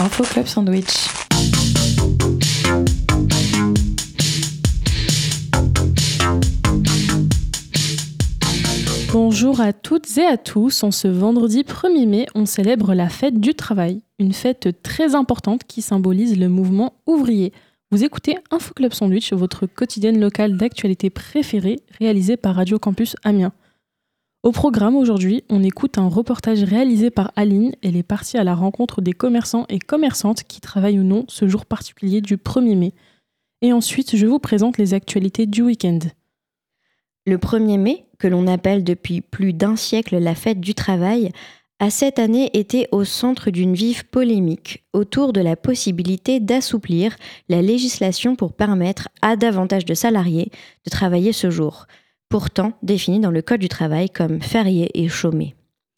Info Club Sandwich. Bonjour à toutes et à tous, en ce vendredi 1er mai, on célèbre la fête du travail, une fête très importante qui symbolise le mouvement ouvrier. Vous écoutez Info Club Sandwich, votre quotidienne locale d'actualité préférée, réalisée par Radio Campus Amiens. Au programme aujourd'hui, on écoute un reportage réalisé par Aline. Elle est partie à la rencontre des commerçants et commerçantes qui travaillent ou non ce jour particulier du 1er mai. Et ensuite, je vous présente les actualités du week-end. Le 1er mai, que l'on appelle depuis plus d'un siècle la fête du travail, a cette année été au centre d'une vive polémique autour de la possibilité d'assouplir la législation pour permettre à davantage de salariés de travailler ce jour, pourtant défini dans le Code du travail comme férié et chômé.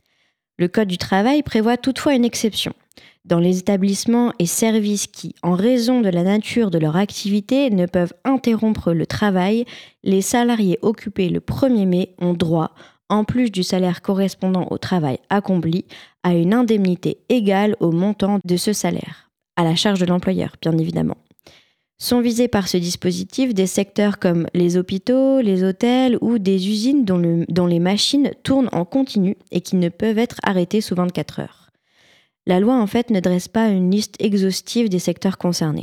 Le Code du travail prévoit toutefois une exception. Dans les établissements et services qui, en raison de la nature de leur activité, ne peuvent interrompre le travail, les salariés occupés le 1er mai ont droit, en plus du salaire correspondant au travail accompli, à une indemnité égale au montant de ce salaire, à la charge de l'employeur, bien évidemment. Sont visés par ce dispositif des secteurs comme les hôpitaux, les hôtels ou des usines dont les machines tournent en continu et qui ne peuvent être arrêtées sous 24 heures. La loi, en fait, ne dresse pas une liste exhaustive des secteurs concernés.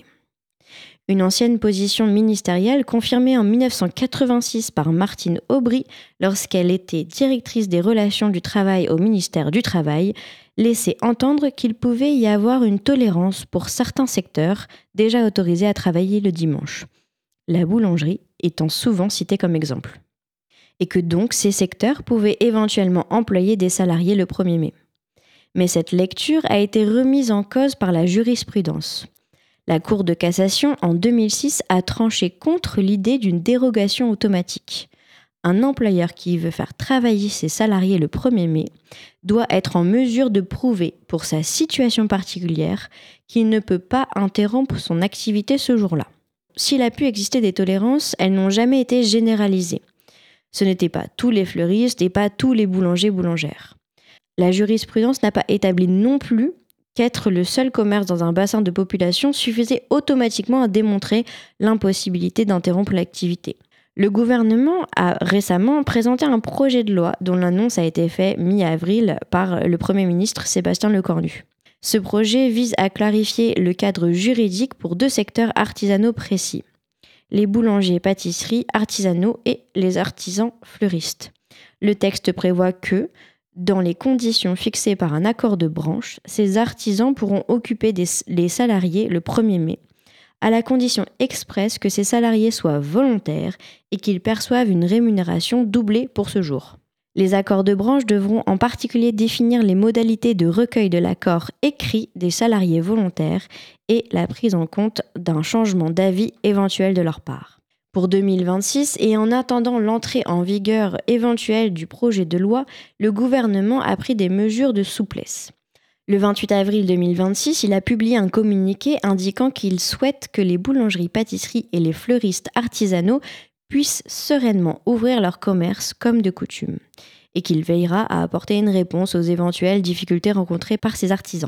Une ancienne position ministérielle confirmée en 1986 par Martine Aubry lorsqu'elle était directrice des relations du travail au ministère du Travail laissait entendre qu'il pouvait y avoir une tolérance pour certains secteurs déjà autorisés à travailler le dimanche, la boulangerie étant souvent citée comme exemple, et que donc ces secteurs pouvaient éventuellement employer des salariés le 1er mai. Mais cette lecture a été remise en cause par la jurisprudence. La Cour de cassation, en 2006, a tranché contre l'idée d'une dérogation automatique. Un employeur qui veut faire travailler ses salariés le 1er mai doit être en mesure de prouver, pour sa situation particulière, qu'il ne peut pas interrompre son activité ce jour-là. S'il a pu exister des tolérances, elles n'ont jamais été généralisées. Ce n'étaient pas tous les fleuristes et pas tous les boulangers-boulangères. La jurisprudence n'a pas établi non plus qu'être le seul commerce dans un bassin de population suffisait automatiquement à démontrer l'impossibilité d'interrompre l'activité. Le gouvernement a récemment présenté un projet de loi dont l'annonce a été faite mi-avril par le Premier ministre Sébastien Lecornu. Ce projet vise à clarifier le cadre juridique pour 2 secteurs artisanaux précis, les boulangers pâtisseries artisanaux et les artisans fleuristes. Le texte prévoit que, dans les conditions fixées par un accord de branche, ces artisans pourront occuper les salariés le 1er mai, à la condition expresse que ces salariés soient volontaires et qu'ils perçoivent une rémunération doublée pour ce jour. Les accords de branche devront en particulier définir les modalités de recueil de l'accord écrit des salariés volontaires et la prise en compte d'un changement d'avis éventuel de leur part. Pour 2026, et en attendant l'entrée en vigueur éventuelle du projet de loi, le gouvernement a pris des mesures de souplesse. Le 28 avril 2026, il a publié un communiqué indiquant qu'il souhaite que les boulangeries-pâtisseries et les fleuristes artisanaux puissent sereinement ouvrir leur commerce comme de coutume, et qu'il veillera à apporter une réponse aux éventuelles difficultés rencontrées par ces artisans.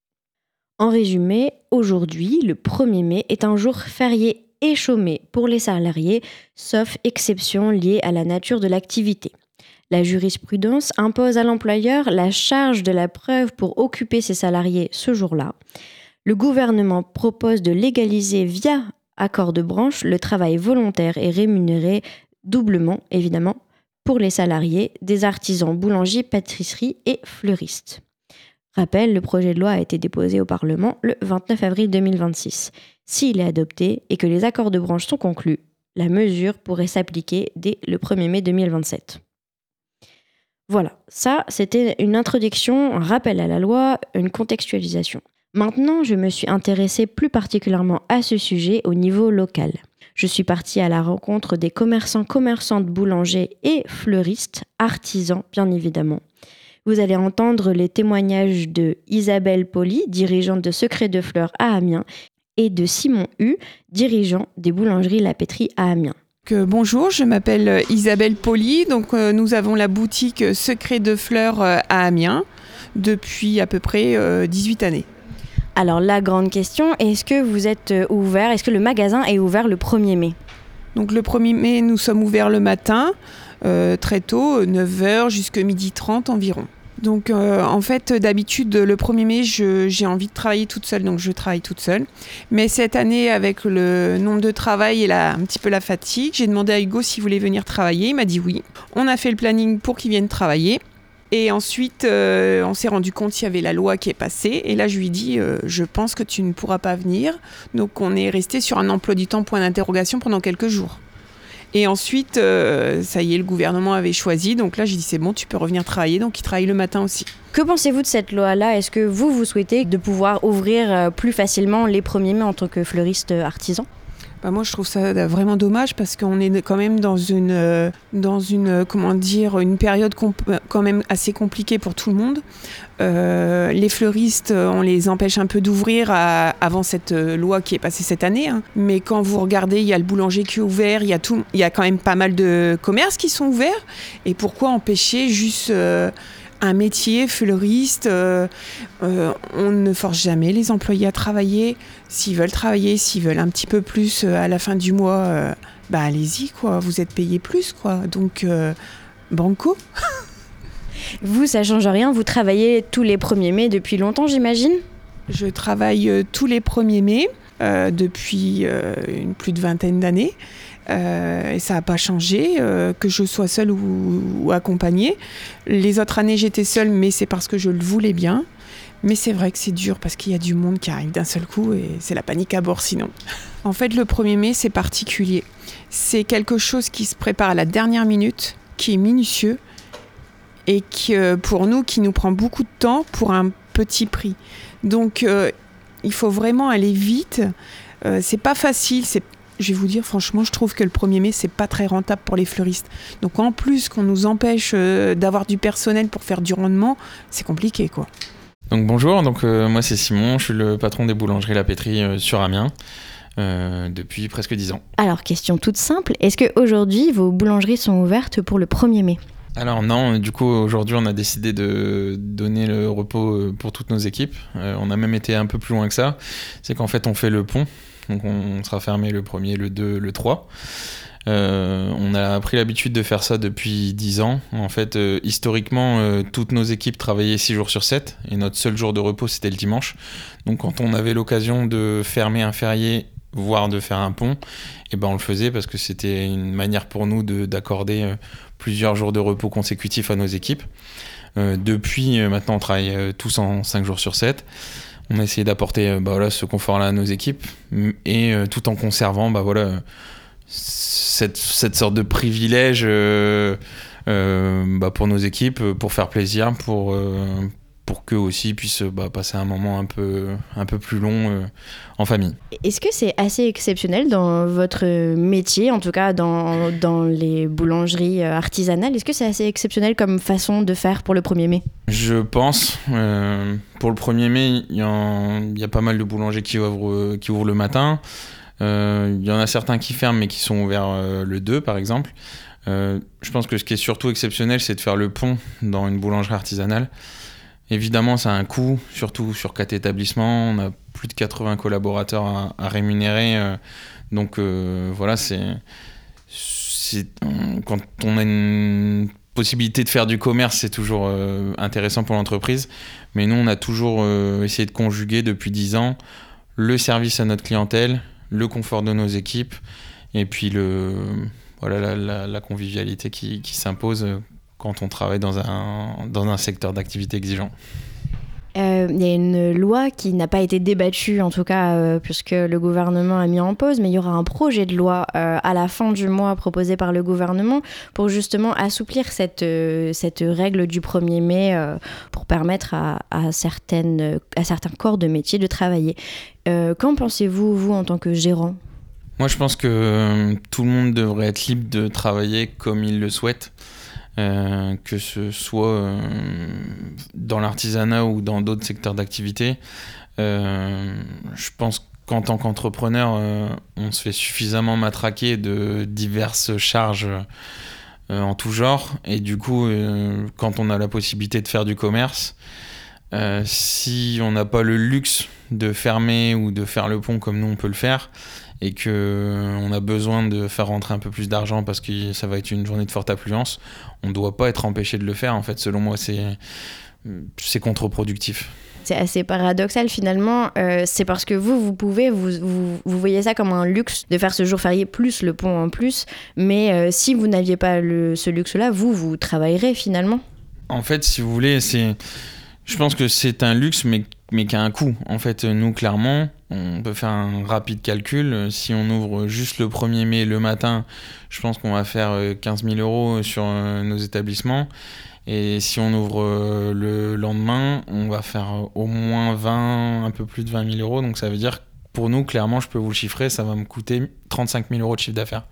En résumé, aujourd'hui, le 1er mai est un jour férié et chômé pour les salariés, sauf exception liée à la nature de l'activité. La jurisprudence impose à l'employeur la charge de la preuve pour occuper ses salariés ce jour-là. Le gouvernement propose de légaliser via accord de branche le travail volontaire et rémunéré doublement, évidemment, pour les salariés des artisans boulangers, pâtisseries et fleuristes. Rappel, le projet de loi a été déposé au Parlement le 29 avril 2026. S'il est adopté et que les accords de branche sont conclus, la mesure pourrait s'appliquer dès le 1er mai 2027. Voilà, ça c'était une introduction, un rappel à la loi, une contextualisation. Maintenant, je me suis intéressée plus particulièrement à ce sujet au niveau local. Je suis partie à la rencontre des commerçantes boulangers et fleuristes, artisans bien évidemment. Vous allez entendre les témoignages de Isabelle Poli, dirigeante de Secret de Fleurs à Amiens, et de Simon Hu, dirigeant des boulangeries La Pétrie à Amiens. Bonjour, je m'appelle Isabelle Poli. Nous avons la boutique Secret de Fleurs à Amiens depuis à peu près 18 années. Alors la grande question, est-ce que vous êtes ouvert, est-ce que le magasin est ouvert le 1er mai ? Donc le 1er mai, nous sommes ouverts le matin, très tôt, 9h jusqu'à 12h30 environ. Donc en fait, d'habitude, le 1er mai, j'ai envie de travailler toute seule, donc je travaille toute seule. Mais cette année, avec le nombre de travail et un petit peu la fatigue, j'ai demandé à Hugo s'il voulait venir travailler. Il m'a dit oui. On a fait le planning pour qu'il vienne travailler. Et ensuite, on s'est rendu compte qu'il y avait la loi qui est passée. Et là, je lui ai dit, je pense que tu ne pourras pas venir. Donc, on est resté sur un emploi du temps point d'interrogation pendant quelques jours. Et ensuite, ça y est, le gouvernement avait choisi. Donc là, j'ai dit, c'est bon, tu peux revenir travailler. Donc, il travaille le matin aussi. Que pensez-vous de cette loi-là ? Est-ce que vous souhaitez de pouvoir ouvrir plus facilement les 1er mai en tant que fleuriste artisan ? Moi, je trouve ça vraiment dommage parce qu'on est quand même dans une comment dire, une période quand même assez compliquée pour tout le monde. Les fleuristes, on les empêche un peu d'ouvrir avant cette loi qui est passée cette année. Mais quand vous regardez, il y a le boulanger qui est ouvert, il y a quand même pas mal de commerces qui sont ouverts. Et pourquoi empêcher juste un métier fleuriste, on ne force jamais les employés à travailler. S'ils veulent travailler, s'ils veulent un petit peu plus à la fin du mois, allez-y, quoi. Vous êtes payés plus, quoi. Donc, banco. Vous, ça change rien. Vous travaillez tous les 1er mai depuis longtemps, j'imagine ? Je travaille tous les 1er mai depuis plus de 20aine d'années. Et ça n'a pas changé, que je sois seule ou accompagnée. Les autres années, j'étais seule, mais c'est parce que je le voulais bien. Mais c'est vrai que c'est dur parce qu'il y a du monde qui arrive d'un seul coup et c'est la panique à bord sinon. En fait, le 1er mai, c'est particulier. C'est quelque chose qui se prépare à la dernière minute, qui est minutieux et qui, pour nous, qui nous prend beaucoup de temps pour un petit prix. Donc, il faut vraiment aller vite. C'est pas facile, je vais vous dire, franchement, je trouve que le 1er mai, c'est pas très rentable pour les fleuristes. Donc, en plus qu'on nous empêche d'avoir du personnel pour faire du rendement, c'est compliqué, quoi. Donc bonjour, moi c'est Simon, je suis le patron des boulangeries La Pétrie sur Amiens depuis presque 10 ans. Alors, question toute simple, est-ce qu'aujourd'hui, vos boulangeries sont ouvertes pour le 1er mai ? Alors non, du coup aujourd'hui on a décidé de donner le repos pour toutes nos équipes. On a même été un peu plus loin que ça, c'est qu'en fait on fait le pont, donc on sera fermé le 1er, le 2, le 3. On a pris l'habitude de faire ça depuis 10 ans. En fait, historiquement, toutes nos équipes travaillaient 6 jours sur 7 et notre seul jour de repos, c'était le dimanche. Donc quand on avait l'occasion de fermer un férié, voire de faire un pont, on le faisait parce que c'était une manière pour nous d'accorder plusieurs jours de repos consécutifs à nos équipes. Depuis, maintenant, on travaille tous en 5 jours sur 7. On a essayé d'apporter ce confort-là à nos équipes et tout en conservant cette sorte de privilège pour nos équipes, pour faire plaisir, pour qu'eux aussi puissent passer un moment un peu plus long en famille. Est-ce que c'est assez exceptionnel dans votre métier, en tout cas dans les boulangeries artisanales, est-ce que c'est assez exceptionnel comme façon de faire pour le 1er mai ? Je pense. Pour le 1er mai, il y a pas mal de boulangers qui ouvrent le matin. Il y en a certains qui ferment mais qui sont ouverts le 2 par exemple. Je pense que ce qui est surtout exceptionnel, c'est de faire le pont dans une boulangerie artisanale. Évidemment, ça a un coût, surtout sur 4 établissements. On a plus de 80 collaborateurs à rémunérer. Donc voilà, quand on a une possibilité de faire du commerce, c'est toujours intéressant pour l'entreprise. Mais nous, on a toujours essayé de conjuguer depuis 10 ans le service à notre clientèle, le confort de nos équipes et puis la convivialité qui s'impose quand on travaille dans un secteur d'activité exigeant. Il y a une loi qui n'a pas été débattue, en tout cas, puisque le gouvernement a mis en pause, mais il y aura un projet de loi à la fin du mois proposé par le gouvernement pour justement assouplir cette règle du 1er mai pour permettre à certains corps de métier de travailler. Qu'en pensez-vous, vous, en tant que gérant ? Moi, je pense que tout le monde devrait être libre de travailler comme il le souhaite. Que ce soit dans l'artisanat ou dans d'autres secteurs d'activité. Je pense qu'en tant qu'entrepreneur, on se fait suffisamment matraquer de diverses charges en tout genre. Et du coup, quand on a la possibilité de faire du commerce, Si on n'a pas le luxe de fermer ou de faire le pont comme nous on peut le faire, et qu'on a besoin de faire rentrer un peu plus d'argent parce que ça va être une journée de forte affluence, on ne doit pas être empêché de le faire. En fait, selon moi, c'est contre-productif. C'est assez paradoxal finalement, c'est parce que vous voyez ça comme un luxe de faire ce jour férié plus le pont en plus, mais si vous n'aviez pas ce luxe-là, vous travaillerez finalement. En fait, si vous voulez, je pense que c'est un luxe, mais qui a un coût. En fait, nous, clairement, on peut faire un rapide calcul. Si on ouvre juste le 1er mai le matin, je pense qu'on va faire 15 000 € sur nos établissements. Et si on ouvre le lendemain, on va faire au moins un peu plus de 20 000 €. Donc ça veut dire que pour nous, clairement, je peux vous le chiffrer, ça va me coûter 35 000 € de chiffre d'affaires.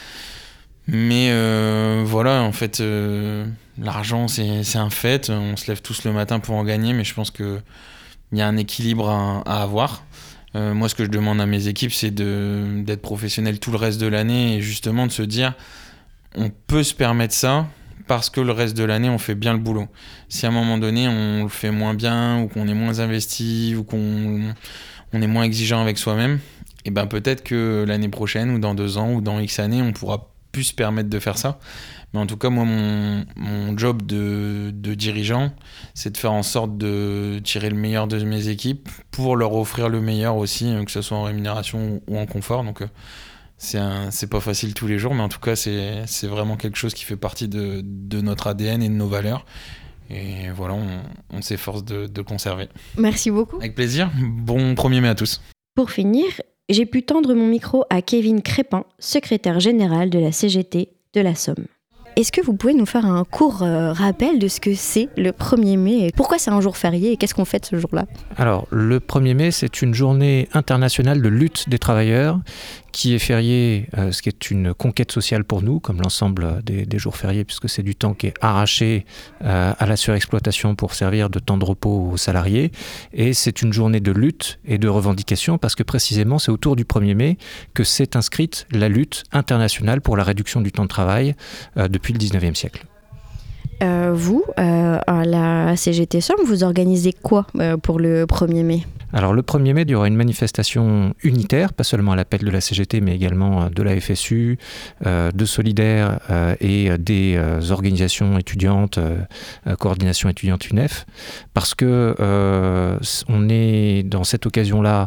Mais voilà, en fait, l'argent, c'est un fait. On se lève tous le matin pour en gagner, mais je pense qu'il y a un équilibre à avoir. Moi, ce que je demande à mes équipes, c'est d'être professionnels tout le reste de l'année et justement de se dire, on peut se permettre ça parce que le reste de l'année, on fait bien le boulot. Si à un moment donné, on le fait moins bien ou qu'on est moins investi ou qu'on est moins exigeant avec soi-même, et ben peut-être que l'année prochaine ou dans 2 ans ou dans X années, on pourra plus se permettre de faire ça. Mais en tout cas, moi, mon job de dirigeant, c'est de faire en sorte de tirer le meilleur de mes équipes pour leur offrir le meilleur aussi, que ce soit en rémunération ou en confort. Donc, c'est pas facile tous les jours, mais en tout cas, c'est vraiment quelque chose qui fait partie de notre ADN et de nos valeurs. Et voilà, on s'efforce de le conserver. Merci beaucoup. Avec plaisir. Bon 1er mai à tous. Pour finir, j'ai pu tendre mon micro à Kevin Crépin, secrétaire général de la CGT de la Somme. Est-ce que vous pouvez nous faire un court rappel de ce que c'est le 1er mai et pourquoi c'est un jour férié et qu'est-ce qu'on fait de ce jour-là ? Alors, le 1er mai, c'est une journée internationale de lutte des travailleurs qui est férié, ce qui est une conquête sociale pour nous, comme l'ensemble des jours fériés, puisque c'est du temps qui est arraché à la surexploitation pour servir de temps de repos aux salariés. Et c'est une journée de lutte et de revendication, parce que précisément, c'est autour du 1er mai que s'est inscrite la lutte internationale pour la réduction du temps de travail depuis le 19e siècle. Vous, à la CGT Somme, vous organisez quoi pour le 1er mai ? Alors le 1er mai, il y aura une manifestation unitaire, pas seulement à l'appel de la CGT, mais également de la FSU, de Solidaires et des organisations étudiantes, coordination étudiante UNEF, parce que on est dans cette occasion-là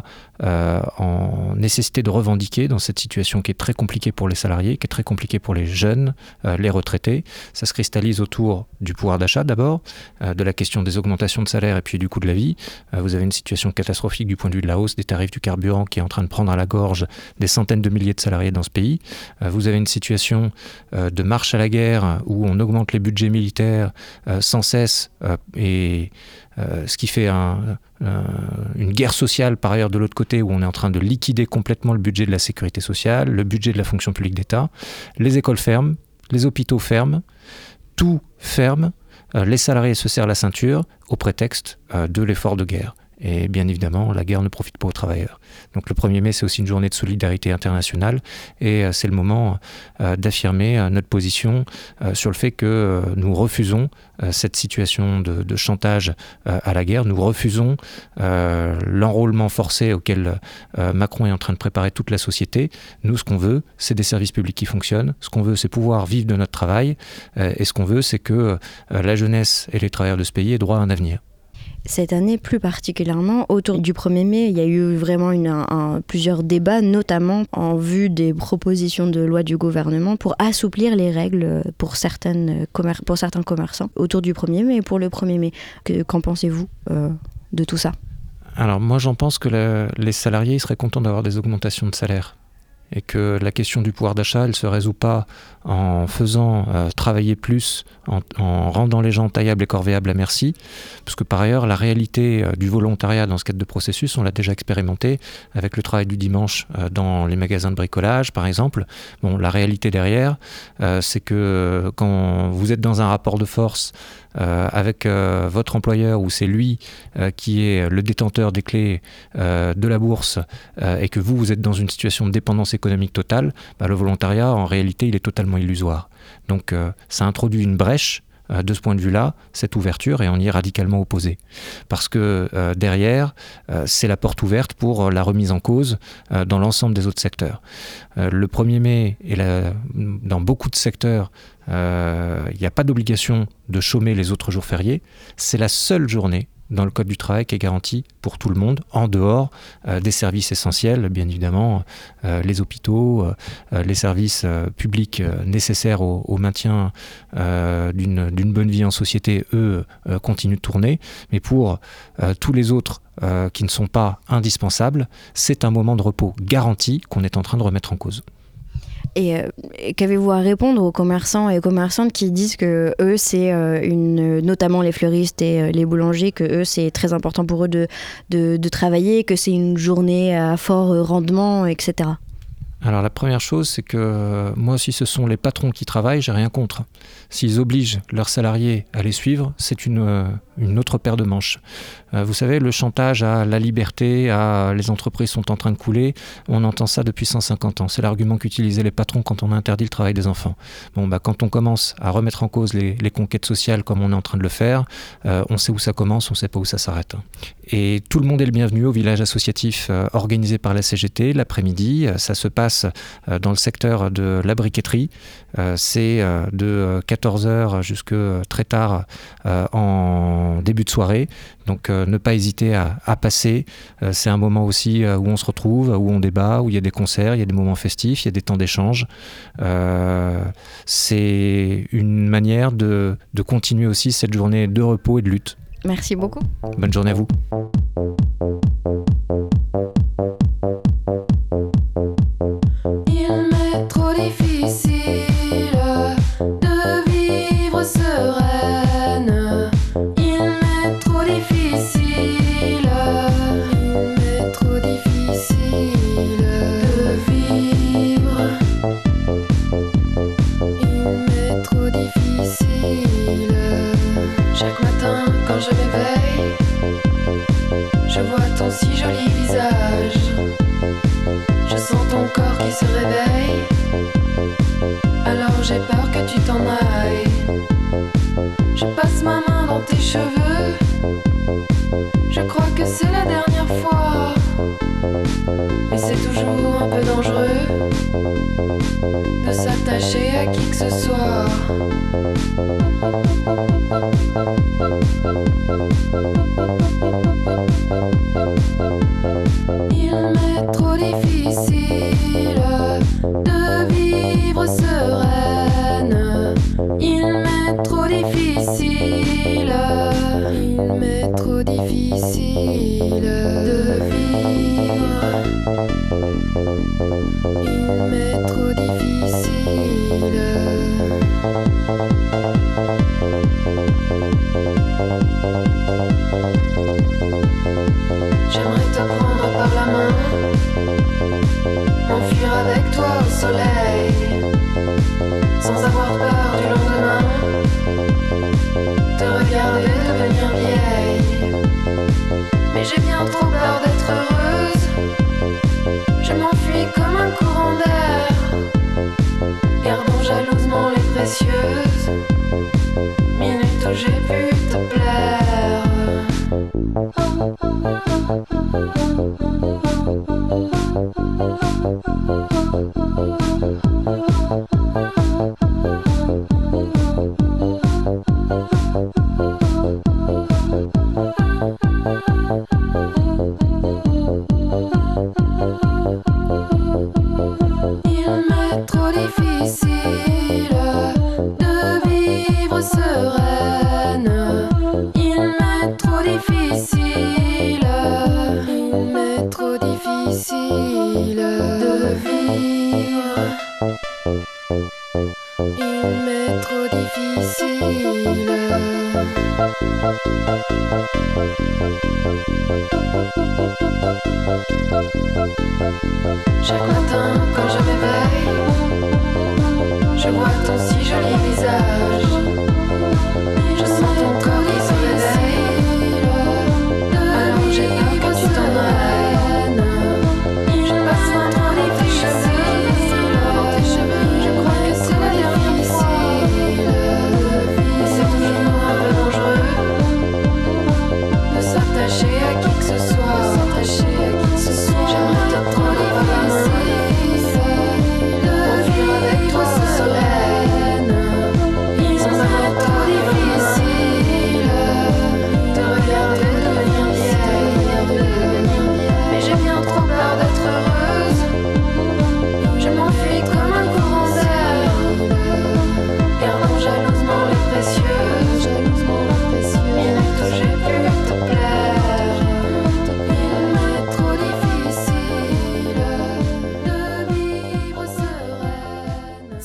en nécessité de revendiquer dans cette situation qui est très compliquée pour les salariés, qui est très compliquée pour les jeunes, les retraités. Ça se cristallise autour du pouvoir d'achat d'abord, de la question des augmentations de salaire et puis du coût de la vie. Vous avez une situation catastrophique du point de vue de la hausse des tarifs du carburant qui est en train de prendre à la gorge des centaines de milliers de salariés dans ce pays. Vous avez une situation de marche à la guerre où on augmente les budgets militaires sans cesse et ce qui fait une guerre sociale par ailleurs de l'autre côté où on est en train de liquider complètement le budget de la sécurité sociale, le budget de la fonction publique d'État. Les écoles ferment, les hôpitaux ferment, tout ferme, les salariés se serrent la ceinture au prétexte de l'effort de guerre. Et bien évidemment, la guerre ne profite pas aux travailleurs. Donc le 1er mai, c'est aussi une journée de solidarité internationale et c'est le moment d'affirmer notre position sur le fait que nous refusons cette situation de chantage à la guerre. Nous refusons l'enrôlement forcé auquel Macron est en train de préparer toute la société. Nous, ce qu'on veut, c'est des services publics qui fonctionnent. Ce qu'on veut, c'est pouvoir vivre de notre travail. Et ce qu'on veut, c'est que la jeunesse et les travailleurs de ce pays aient droit à un avenir. Cette année, plus particulièrement, autour du 1er mai, il y a eu vraiment plusieurs débats, notamment en vue des propositions de loi du gouvernement pour assouplir les règles pour certains commerçants autour du 1er mai et pour le 1er mai. Qu'en pensez-vous de tout ça ? Alors moi, j'en pense que les salariés seraient contents d'avoir des augmentations de salaire. Et que la question du pouvoir d'achat, elle ne se résout pas en faisant travailler plus, en rendant les gens taillables et corvéables à merci, parce que par ailleurs, la réalité du volontariat dans ce cadre de processus, on l'a déjà expérimenté avec le travail du dimanche dans les magasins de bricolage, par exemple. Bon, la réalité derrière, c'est que quand vous êtes dans un rapport de force avec votre employeur, où c'est lui qui est le détenteur des clés de la bourse, et que vous êtes dans une situation de dépendance économique totale, le volontariat, en réalité, il est totalement illusoire. Donc ça introduit une brèche de ce point de vue-là, cette ouverture, et on y est radicalement opposé. Parce que derrière, c'est la porte ouverte pour la remise en cause dans l'ensemble des autres secteurs. Le 1er mai, dans beaucoup de secteurs, il n'y a pas d'obligation de chômer les autres jours fériés. C'est la seule journée dans le Code du travail qui est garantie pour tout le monde, en dehors des services essentiels, bien évidemment, les hôpitaux, les services publics nécessaires au maintien d'une bonne vie en société, eux, continuent de tourner. Mais pour tous les autres qui ne sont pas indispensables, c'est un moment de repos garanti qu'on est en train de remettre en cause. Et qu'avez-vous à répondre aux commerçants et commerçantes qui disent que eux, c'est notamment les fleuristes et les boulangers, que eux, c'est très important pour eux de travailler, que c'est une journée à fort rendement, etc. Alors la première chose, c'est que moi, si ce sont les patrons qui travaillent, j'ai rien contre. S'ils obligent leurs salariés à les suivre, c'est une autre paire de manches. Vous savez, le chantage à la liberté, à les entreprises sont en train de couler, on entend ça depuis 150 ans. C'est l'argument qu'utilisaient les patrons quand on a interdit le travail des enfants. Quand on commence à remettre en cause les conquêtes sociales comme on est en train de le faire, on sait où ça commence, on ne sait pas où ça s'arrête. Et tout le monde est le bienvenu au village associatif organisé par la CGT l'après-midi. Ça se passe dans le secteur de la briqueterie. C'est de 14h jusque très tard en début de soirée. Donc ne pas hésiter à passer. C'est un moment aussi où on se retrouve, où on débat, où il y a des concerts, il y a des moments festifs, il y a des temps d'échange. C'est une manière de continuer aussi cette journée de repos et de lutte. Merci beaucoup. Bonne journée à vous. Se réveille, alors j'ai peur que tu t'en ailles. Je passe ma main dans tes cheveux, je crois que c'est la dernière fois. Mais c'est toujours un peu dangereux de s'attacher à qui que ce soit. Il m'est trop difficile de vivre sereine. Il m'est trop difficile. Il m'est trop difficile de vivre. Il m'est trop difficile. J'aimerais te prendre par la main, m'enfuir avec toi au soleil, sans avoir peur du lendemain, te regarder devenir vieille. Mais j'ai bien trop peur d'être heureuse, je m'enfuis comme un courant d'air, gardons jalousement les précieuses minutes où j'ai pu te plaire. Chaque matin quand je m'éveille, je vois ton si joli visage. Je sens ton corps qui se réveille, alors j'ai peur que tu t'en ailles. Je passe ma main dans tes cheveux, je crois que c'est la dernière fois. Et c'est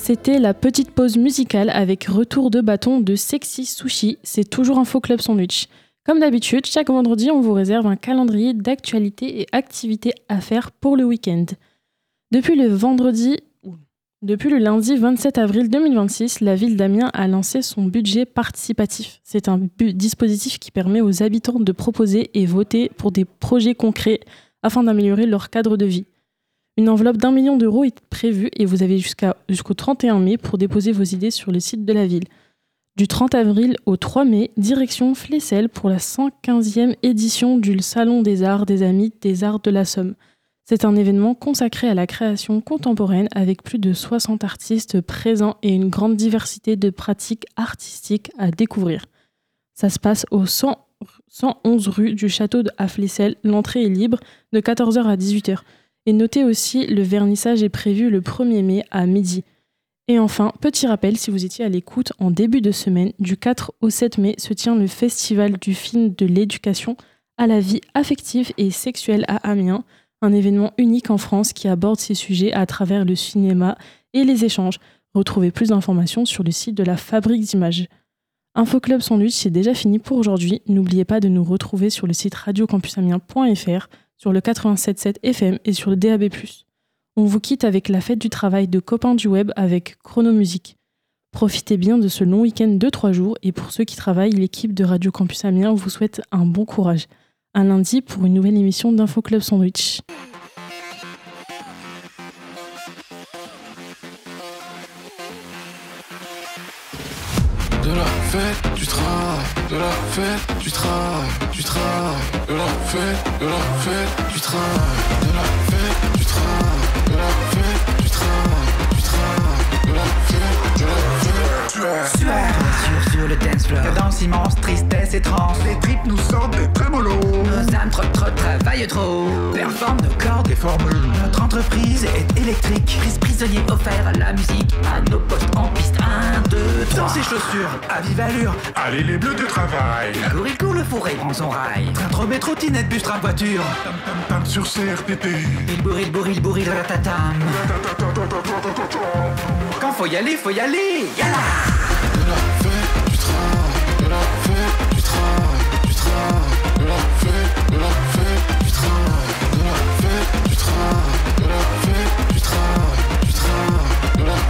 C'était la petite pause musicale avec retour de bâton de Sexy Sushi. C'est toujours Info Club Sandwich. Comme d'habitude, chaque vendredi, on vous réserve un calendrier d'actualités et activités à faire pour le week-end. Depuis le lundi 27 avril 2026, la ville d'Amiens a lancé son budget participatif. C'est un dispositif qui permet aux habitants de proposer et voter pour des projets concrets afin d'améliorer leur cadre de vie. Une enveloppe d'1 million d'euros est prévue et vous avez jusqu'au 31 mai pour déposer vos idées sur le site de la ville. Du 30 avril au 3 mai, direction Flesselles pour la 115e édition du Salon des Arts des Amis des Arts de la Somme. C'est un événement consacré à la création contemporaine avec plus de 60 artistes présents et une grande diversité de pratiques artistiques à découvrir. Ça se passe au 111 rue du Château à Flesselles. L'entrée est libre de 14h à 18h. Et notez aussi, le vernissage est prévu le 1er mai à midi. Et enfin, petit rappel, si vous étiez à l'écoute, en début de semaine, du 4 au 7 mai, se tient le Festival du film de l'éducation à la vie affective et sexuelle à Amiens, un événement unique en France qui aborde ces sujets à travers le cinéma et les échanges. Retrouvez plus d'informations sur le site de la Fabrique d'images. Info Club Sandwich, c'est déjà fini pour aujourd'hui. N'oubliez pas de nous retrouver sur le site radiocampusamiens.fr, sur le 87.7 FM et sur le DAB+. On vous quitte avec la fête du travail de Copains du Web avec Chronomusique. Profitez bien de ce long week-end de 3 jours et pour ceux qui travaillent, l'équipe de Radio Campus Amiens vous souhaite un bon courage. À lundi pour une nouvelle émission d'Info Club Sandwich. De la fête du travail, de la fête du travail, du travail, de la fête du travail, de la fête du travail, de la fête du travail, du travail, de la fête, Sueur sur le dance floor, cadence immense, tristesse et transe. Les tripes nous sortent des trémolos. Nos âmes trop travaillent trop. Performent nos cordes, des formules. Notre entreprise est électrique. Prisonnier offert à la musique. À nos postes en piste 1, 2, 3. Dans ses chaussures, à vive allure. Allez les bleus de travail. Il court le fourré prend son rail. Train, trottinette, trottinette, bus, train, voiture. Tam sur CRTT. Il bourrille, ratatam. Quand faut y aller, yalla. de la fête du travail, de la fête du travail, du travail, de la fête du travail, de la fête du travail, de la fête du travail, du travail, de la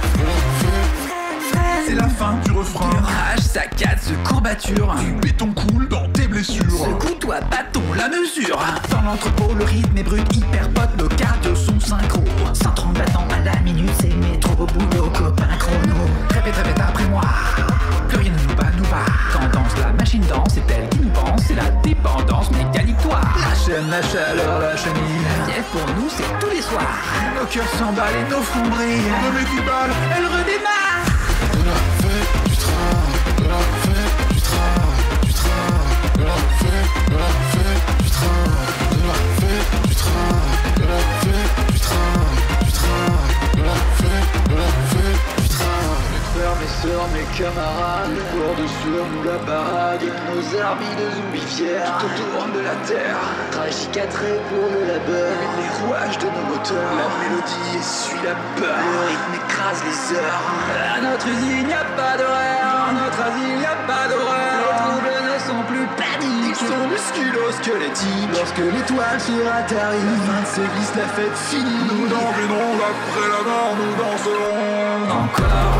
fête. C'est la fin du refrain. Du rage, saccade, ce courbature. Du béton coule dans tes blessures. Secoue-toi, bâton, la mesure. Dans l'entrepôt, le rythme est brut, hyper pote, nos cardio sont synchro. 130 battants à la minute, c'est le métro au boulot, copain chrono. Répète après moi, plus rien ne nous bat. Quand danse la machine danse, c'est elle qui nous pense, c'est la dépendance mécanique-toi. La chaîne, la chaleur, la chenille. La fièvre pour nous, c'est tous les soirs. Nos cœurs s'emballent et nos fronts brillent. Nos métiers balles, elle redémarre. De la fête du travail, de la fête du travail, du travail, de la fête du travail, de la fête du travail, de la fête du travail, du travail, de la fête du travail. Mes frères, mes sœurs, mes camarades, les cours de sueur nous la parade, hypnose armée de zombies fiers, tout autour de la terre. Travail cicatré pour le labeur, les rouages de nos moteurs. La mélodie essuie la peur, le rythme écrase les heures. À notre usine y'a pas d'horaire, à notre asile y'a pas d'horaire. Les troubles ne sont plus paniques, ils sont musculo-squelettiques. Lorsque l'étoile sera tarie, la fin de ces vices, la fête finie. nous danserons après la mort, nous danserons Encore.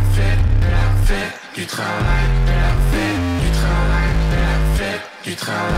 Du travail.